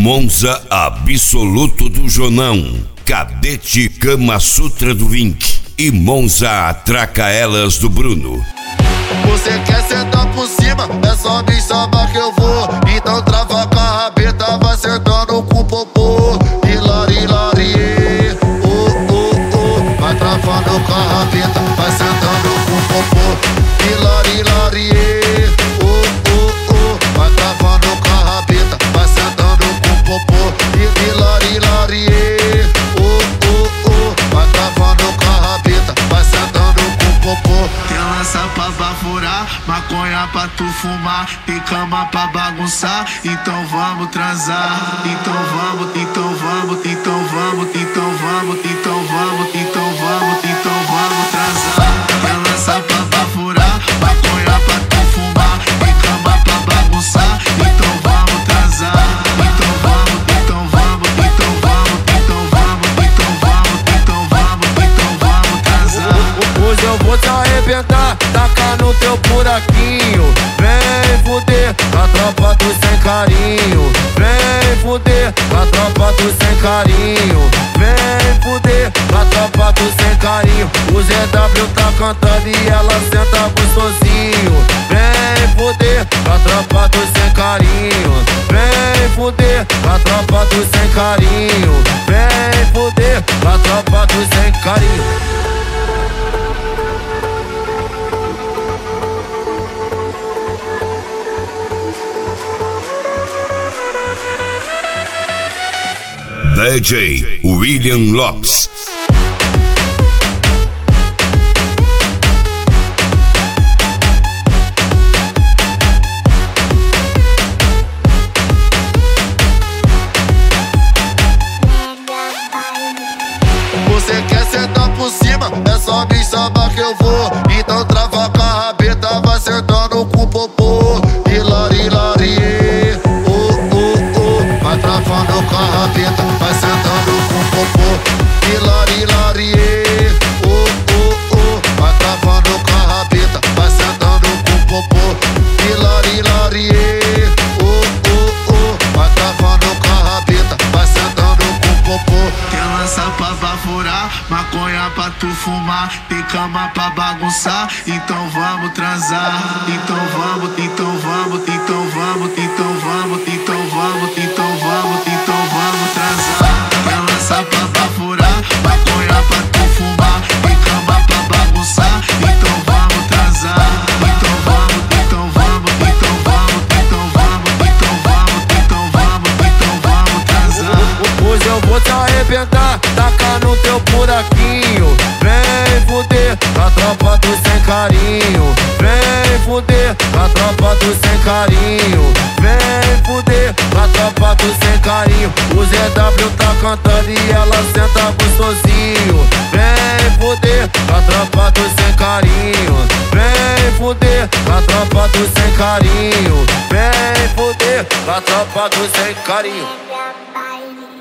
Monza absoluto do Jonão, Cadete Kama Sutra do Vink e Monza Atraca Elas do Bruno. Você quer sentar por cima, é só me chamar que eu vou. Então trava com a rabeta, vai sentando com o popô. Hilari, hilari, oh, oh, oh. Vai travando com a rabeta, vai sentando com o popô. Hilari, hilari, oh, oh, oh. Vai travando com a rabeta, vai sentando com o popô. Hilari, hilari, oh, oh, oh. Vai travando com a rabeta, vai sentando com o popô. Tem lança pra baforar, maconha pra tu fumar, tem cama pra bagunçar, então vamos transar. Então vamos, então vamos, então vamos, então vamos, então vamos, então vamos, então vamos transar. Tem lança pra baforar, maconha pra tu fumar, tem cama pra bagunçar, então vamos transar. Então vamos, então vamos, então vamos, então vamos, então vamos, então vamos, então vamos transar. Hoje eu vou te arrebentar, tacar no teu buraquinho. Vem fuder com a tropa do sem carinho. Vem fuder com a tropa do sem carinho. Vem fuder com a tropa do sem carinho. O ZW tá cantando e ela senta gostosinho. Vem fuder com a tropa do sem carinho. Vem fuder com a tropa do sem carinho. Vem fuder com a tropa do sem carinho. DJ William Lopes. Você quer sentar por cima, é só me chamar que eu vou. Então trava com a rabeta, vai sentando com o popô. Hilari, hilari, oh, oh, oh. Vai travando com a rabeta, vai sentando com o popô. Hilari, hilari, oh, oh, oh. Vai travando com a rabeta, vai sentando com o popô. Hilari, hilari, oh, oh, oh. Vai travando com a rabeta, vai sentando com o popô. Tem lança pra baforar, maconha pra tu fumar, tem cama pra bagunçar, então vamos transar. Então vamos, então vamos, então vamos, então vamos, então vamos, então vamos, então vamos transar. Tem lança pra baforar, maconha pra tu fumar, tem cama pra bagunçar, então vamos transar. Então vamos, então vamos, então vamos, então vamos, então vamos, então vamos, então vamos transar. Hoje eu vou te arrebentar, tacar no teu buraquinho. Vem fuder com a tropa do sem carinho. Vem fuder com a tropa do sem carinho. Vem fuder com a tropa do sem carinho. O ZW tá cantando e ela senta gostosinho. Vem fuder com a tropa do sem carinho. Vem fuder com a tropa do sem carinho. Vem fuder com a tropa do sem carinho.